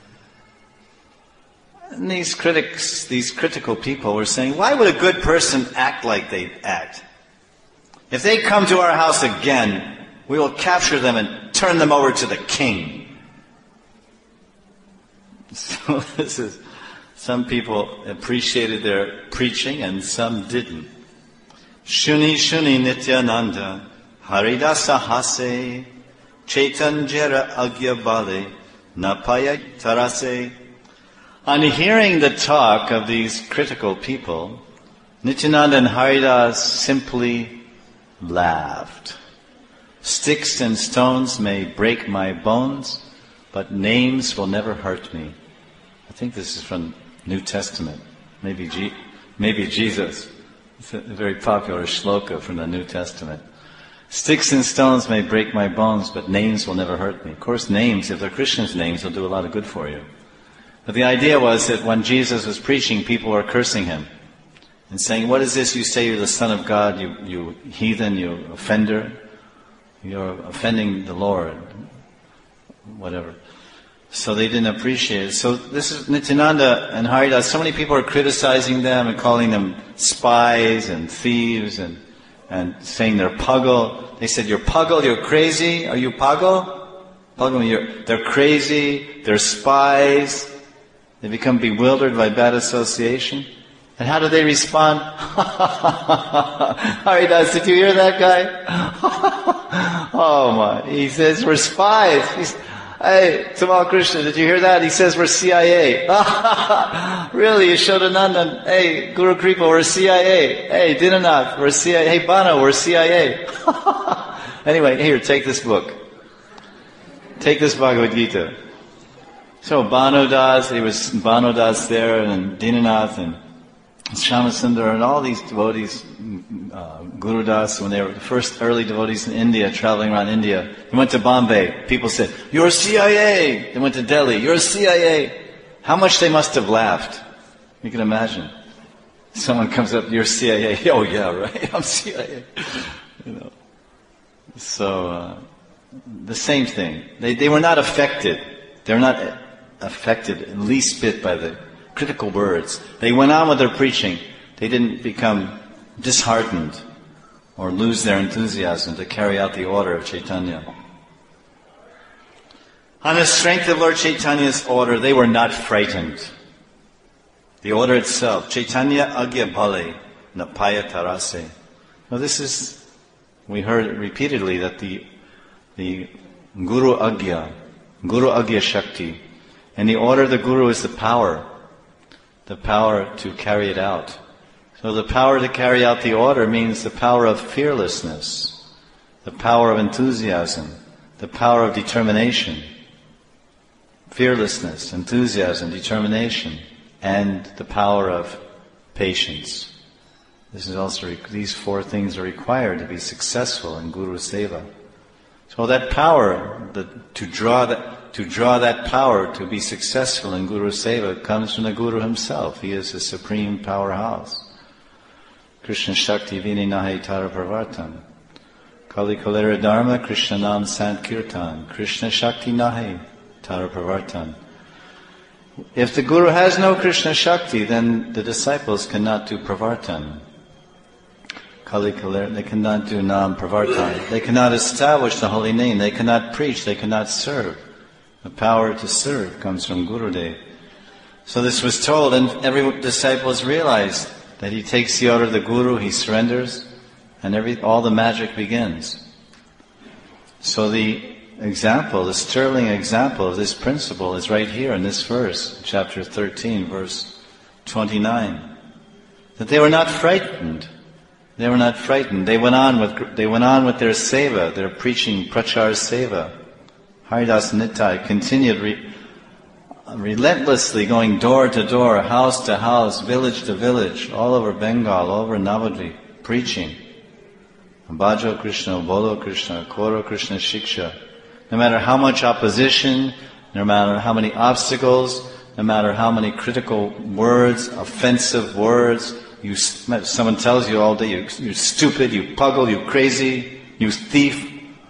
And these critics, these critical people were saying, why would a good person act like they act? If they come to our house again, we will capture them and turn them over to the king. So this is, some people appreciated their preaching and some didn't. Shuni shuni nityananda, haridasa hase, chaitanjara agyabale, napaya tarase. On hearing the talk of these critical people, Nityananda and Haridas simply laughed. Sticks and stones may break my bones, but names will never hurt me. I think this is from New Testament. Maybe, G- maybe Jesus. It's a very popular shloka from the New Testament. Sticks and stones may break my bones, but names will never hurt me. Of course, names, if they're Christians' names, will do a lot of good for you. But the idea was that when Jesus was preaching, people were cursing him and saying, what is this? You say you're the Son of God, you, you heathen, you offender. You're offending the Lord. Whatever. So they didn't appreciate it. So this is Nityananda and Haridas. So many people are criticizing them and calling them spies and thieves and, and saying they're puggle. They said, you're puggle, you're crazy. Are you puggle? Puggle, you're, they're crazy, they're spies. They become bewildered by bad association. And how do they respond? Haridas, did you hear that guy? Oh my, he says we're spies. He's, hey, Tamal Krishna, did you hear that? He says we're C I A. Really, Yashodanandan, hey, Guru Kripa, we're C I A. Hey, Dinanath, we're C I A. Hey, Bano, we're C I A. Anyway, here, take this book. Take this Bhagavad Gita. So Bano Das, there was Bano Das there, and Dinanath, and Shyamasundar, and all these devotees, uh, Guru Das, when they were the first early devotees in India, traveling around India. They went to Bombay. People said, you're C I A. They went to Delhi. You're C I A. How much they must have laughed. You can imagine. Someone comes up, you're C I A. Oh yeah, right. I'm C I A. You know. So, uh, the same thing. They, they were not affected. They were not affected in least bit by the critical words. They went on with their preaching. They didn't become disheartened or lose their enthusiasm to carry out the order of Chaitanya. On the strength of Lord Chaitanya's order, they were not frightened. The order itself, Chaitanya Agya Bhale, Napaya Tarase. Now this is, we heard repeatedly that the, the Guru Agya, Guru Agya Shakti, and the order of the Guru is the power. The power to carry it out. So the power to carry out the order means the power of fearlessness, the power of enthusiasm, the power of determination. Fearlessness, enthusiasm, determination, and the power of patience. This is also, these four things are required to be successful in Guru Seva. So that power, the, to draw that, to draw that power to be successful in Guru Seva comes from the Guru himself. He is the supreme powerhouse. Krishna Shakti Vini Nahi Tara Pravartan. Kali Kalera Dharma Krishna Nam Sankirtan. Krishna Shakti Nahi Tara Pravartan. If the Guru has no Krishna Shakti, then the disciples cannot do Pravartan. Kali Kalera, they cannot do Nam Pravartan. They cannot establish the holy name. They cannot preach. They cannot serve. The power to serve comes from Gurudev. So this was told, and every disciple has realized that he takes the order of the Guru, he surrenders, and every all the magic begins. So the example, the sterling example of this principle is right here in this verse, chapter thirteen, verse twenty-nine. That they were not frightened. They were not frightened. They went on with they went on with their seva, their preaching, prachar seva. Haridas Nittai continued re, relentlessly going door to door, house to house, village to village, all over Bengal, all over Navadvip, preaching. Bhajo Krishna, Bolo Krishna, Koro Krishna Shiksha. No matter how much opposition, no matter how many obstacles, no matter how many critical words, offensive words, you, someone tells you all day, you, you're stupid, you puggle, you crazy, you thief.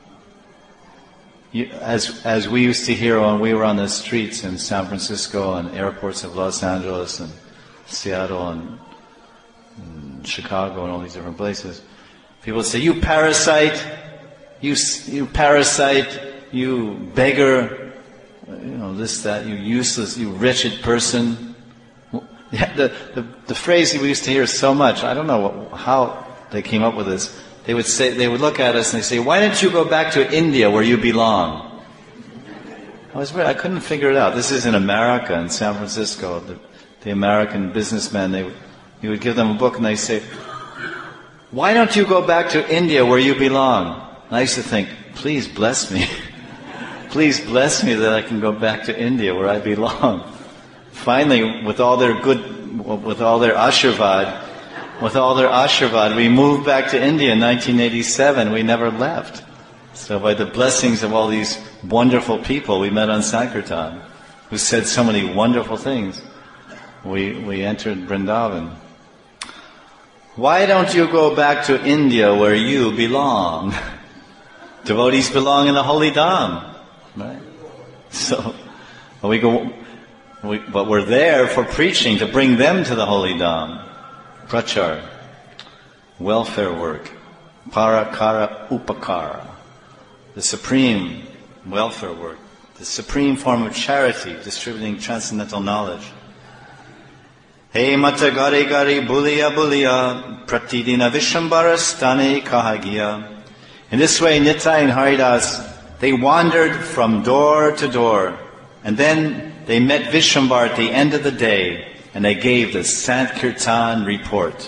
You, as as we used to hear when we were on the streets in San Francisco and airports of Los Angeles and Seattle and, and Chicago and all these different places, people would say, "You parasite, you you parasite, you beggar, you know this, that, you useless, you wretched person." Yeah, the, the the phrase we used to hear so much. I don't know what, how they came up with this. They would say, they would look at us and they say, "Why don't you go back to India where you belong?" I was I couldn't figure it out. This is in America, in San Francisco. The, the American businessmen, they would, you would give them a book and they say, "Why don't you go back to India where you belong?" And I used to think, please bless me. Please bless me that I can go back to India where I belong. Finally, with all their good, with all their ashirvad, With all their ashirvad, we moved back to India in nineteen eighty-seven. We never left. So by the blessings of all these wonderful people we met on Sankirtan, who said so many wonderful things, we we entered Vrindavan. Why don't you go back to India where you belong? Devotees belong in the holy dham, right? So we go, we, but we're there for preaching to bring them to the holy dham. Prachar, welfare work, parakara upakara, the supreme welfare work, the supreme form of charity, distributing transcendental knowledge. Hey mata gari gari buliya buliya, pratidina vishambara stane kahagiya. In this way, Nitai and Haridas, they wandered from door to door, and then they met Vishwambar at the end of the day, and they gave the Sankirtan report.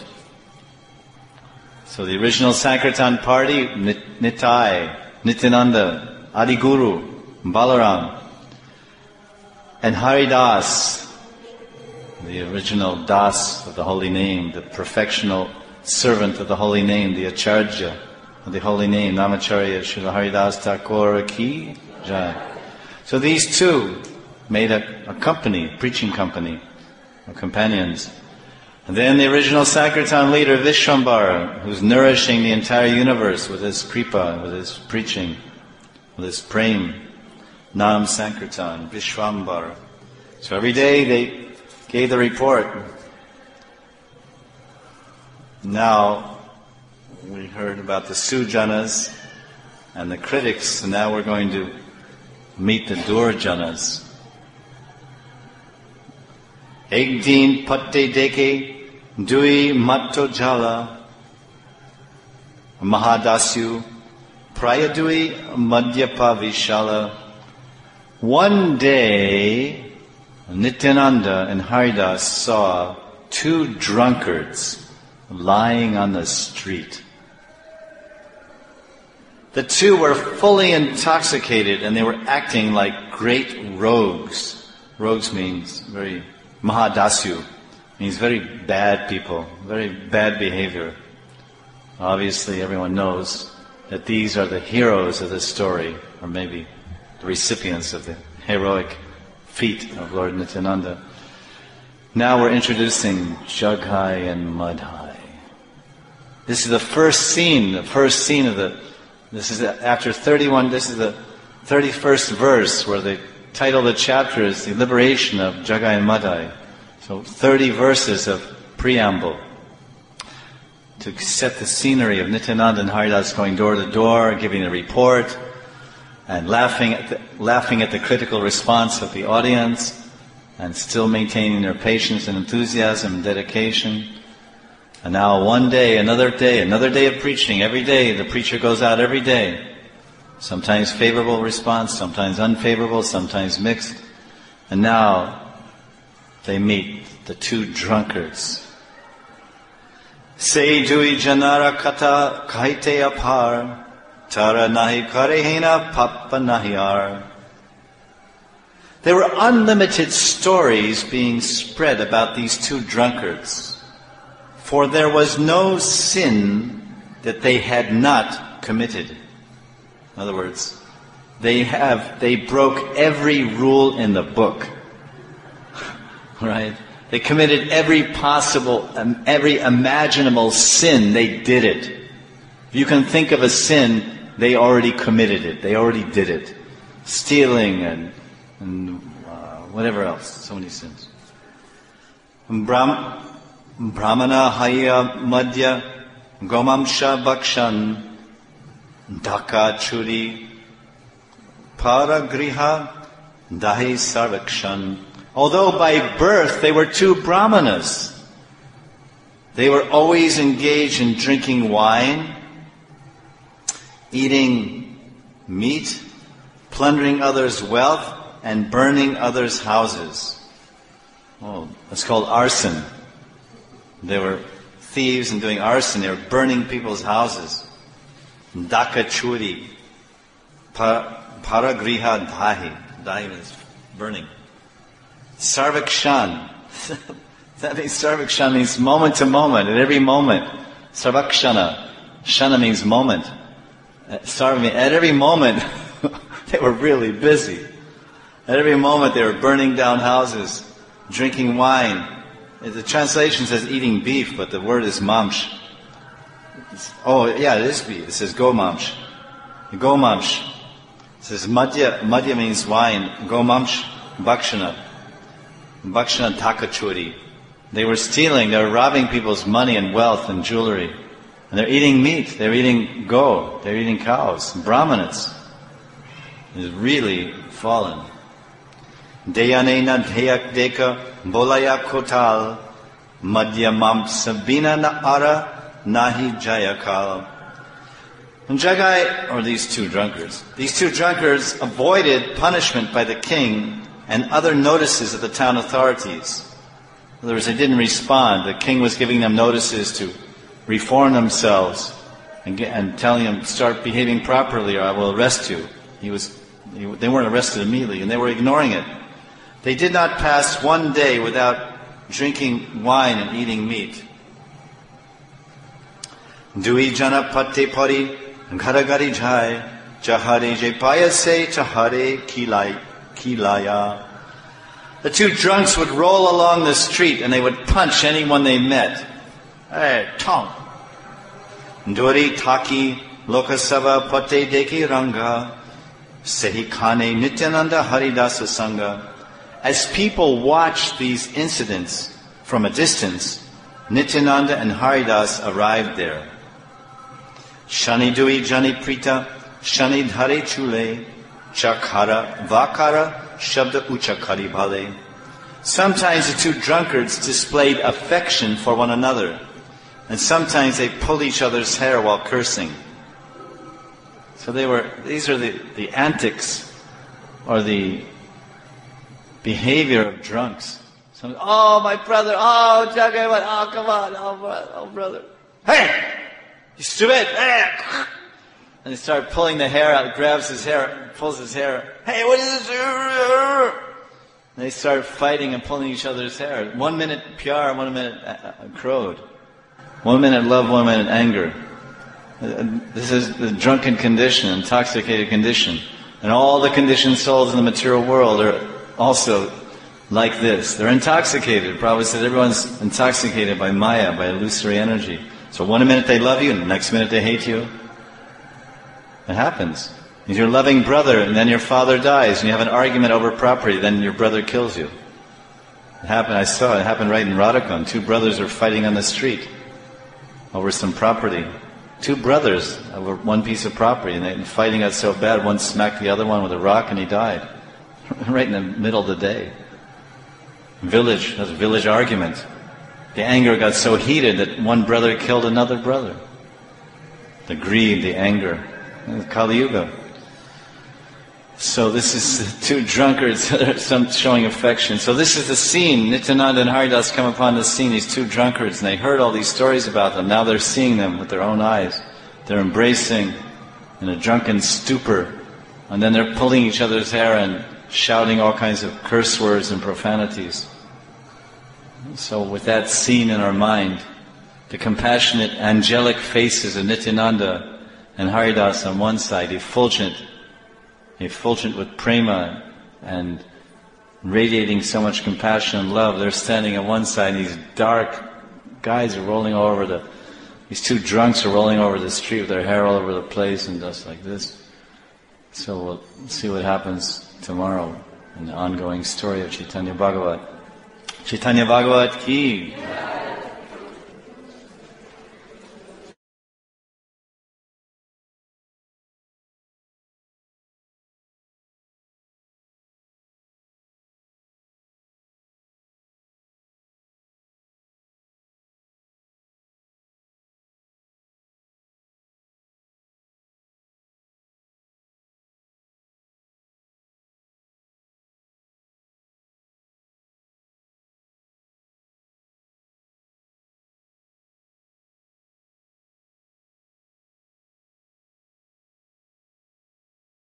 So the original Sankirtan party, Nitai, Nityananda, Adiguru, Balaram, and Haridas, the original Das of the holy name, the perfectional servant of the holy name, the Acharya of the holy name, Namacharya Srila Haridas Thakur Ki Jai. So these two made a, a company, preaching company, companions. And then the original Sankirtan leader, Vishwambar, who's nourishing the entire universe with his kripa, with his preaching, with his prem, Nam Sankirtan, Vishwambar. So every day they gave the report. Now we heard about the Sujanas and the critics, and now we're going to meet the Durjanas. Ek din patte deke dui matto jala mahadasyu prayadui madhyapa vishala. One day, Nityananda and Haridas saw two drunkards lying on the street. The two were fully intoxicated and they were acting like great rogues. Rogues means very Mahadasyu, means very bad people, very bad behavior. Obviously everyone knows that these are the heroes of this story, or maybe the recipients of the heroic feat of Lord Nityananda. Now we're introducing Jagai and Madhai. This is the first scene, the first scene of the, this is after thirty-one, this is the thirty-first verse where the title of the chapter is The Liberation of Jagai and Madhai. So thirty verses of preamble to set the scenery of Nityananda and Haridas going door to door, giving a report, and laughing at the, laughing at the critical response of the audience, and still maintaining their patience and enthusiasm and dedication. And now one day, another day, another day of preaching. Every day, the preacher goes out every day. Sometimes favorable response, sometimes unfavorable, sometimes mixed. And now they meet the two drunkards. Se dui janara kata kaite apar, tara nahi karehina papa nahiar. There were unlimited stories being spread about these two drunkards, for there was no sin that they had not committed. In other words, they have, they broke every rule in the book. Right? They committed every possible, um, every imaginable sin, they did it. If you can think of a sin, they already committed it. They already did it. Stealing and, and uh, whatever else. So many sins. Brahm, Brahmana Haya Madhya Gomamsha Bhakshan Dhaka Churi Paragriha Dahi Sarvakshan. Although by birth they were two brahmanas, they were always engaged in drinking wine, eating meat, plundering others' wealth, and burning others' houses. Oh, that's called arson. They were thieves and doing arson. They were burning people's houses. Daka churi, paragriha dahi. Dahi means burning. Sarvakshan. That means Sarvakshan means moment to moment, at every moment. Sarvakshana. Shana means moment. Sarva, at every moment, they were really busy. At every moment they were burning down houses, drinking wine. The translation says eating beef, but the word is mamsh. It's, oh, yeah, it is beef. It says gomamsh. Gomamsh. It says madhya. Madhya means wine. Gomamsh, bhakshana. Bhakshana takachuri. They were stealing, they were robbing people's money and wealth and jewelry. And they're eating meat, they're eating go, they're eating cows. Brahmanas is really fallen. Deyanena deyak deka bolaya kotal madhyamam sabina na ara nahi jayakal. And Jagai, or these two drunkards, these two drunkards avoided punishment by the king and other notices of the town authorities. In other words, they didn't respond. The king was giving them notices to reform themselves and, get, and telling them, start behaving properly or I will arrest you. He was, he, they weren't arrested immediately and they were ignoring it. They did not pass one day without drinking wine and eating meat. Dui jana patte pari gharagari jai jahare je payase chahare kilai. Kilaya. The two drunks would roll along the street and they would punch anyone they met. Hey, tong. Dori taki lokasava pate deki ranga sehi khane nityananda haridasa sangha. As people watched these incidents from a distance, Nityananda and Haridas arrived there. Shani dui jani prita shani dhare chule Chakara, Vakara, Shabda Uchakari Bhale. Sometimes the two drunkards displayed affection for one another, and sometimes they pulled each other's hair while cursing. So they were, these are the, the antics, or the behavior of drunks. Some, oh, my brother, oh, Jagai, oh, come on, oh, brother, oh, brother. Hey! You stupid! Hey! And they start pulling the hair out, grabs his hair, pulls his hair. Hey, what is this? And they start fighting and pulling each other's hair. One minute pure, one minute uh, crowed. One minute love, one minute anger. This is the drunken condition, intoxicated condition. And all the conditioned souls in the material world are also like this. They're intoxicated. Prabhupada said everyone's intoxicated by Maya, by illusory energy. So one minute they love you, and the next minute they hate you. It happens. If you're a loving brother and then your father dies and you have an argument over property, then your brother kills you. It happened, I saw it, it happened right in Radhakund. Two brothers were fighting on the street over some property. Two brothers over one piece of property, and the fighting got so bad, one smacked the other one with a rock and he died. Right in the middle of the day. Village, that's a village argument. The anger got so heated that one brother killed another brother. The greed, the anger. Kali Yuga. So this is two drunkards some showing affection. So this is the scene. Nityananda and Haridas come upon the scene, these two drunkards, and they heard all these stories about them. Now they're seeing them with their own eyes. They're embracing in a drunken stupor. And then they're pulling each other's hair and shouting all kinds of curse words and profanities. So with that scene in our mind, the compassionate angelic faces of Nityananda and Haridas on one side, effulgent, effulgent with prema and radiating so much compassion and love. They're standing on one side, and these dark guys are rolling all over the, these two drunks are rolling over the street with their hair all over the place and just like this. So we'll see what happens tomorrow in the ongoing story of Chaitanya Bhagavat. Chaitanya Bhagavat ki!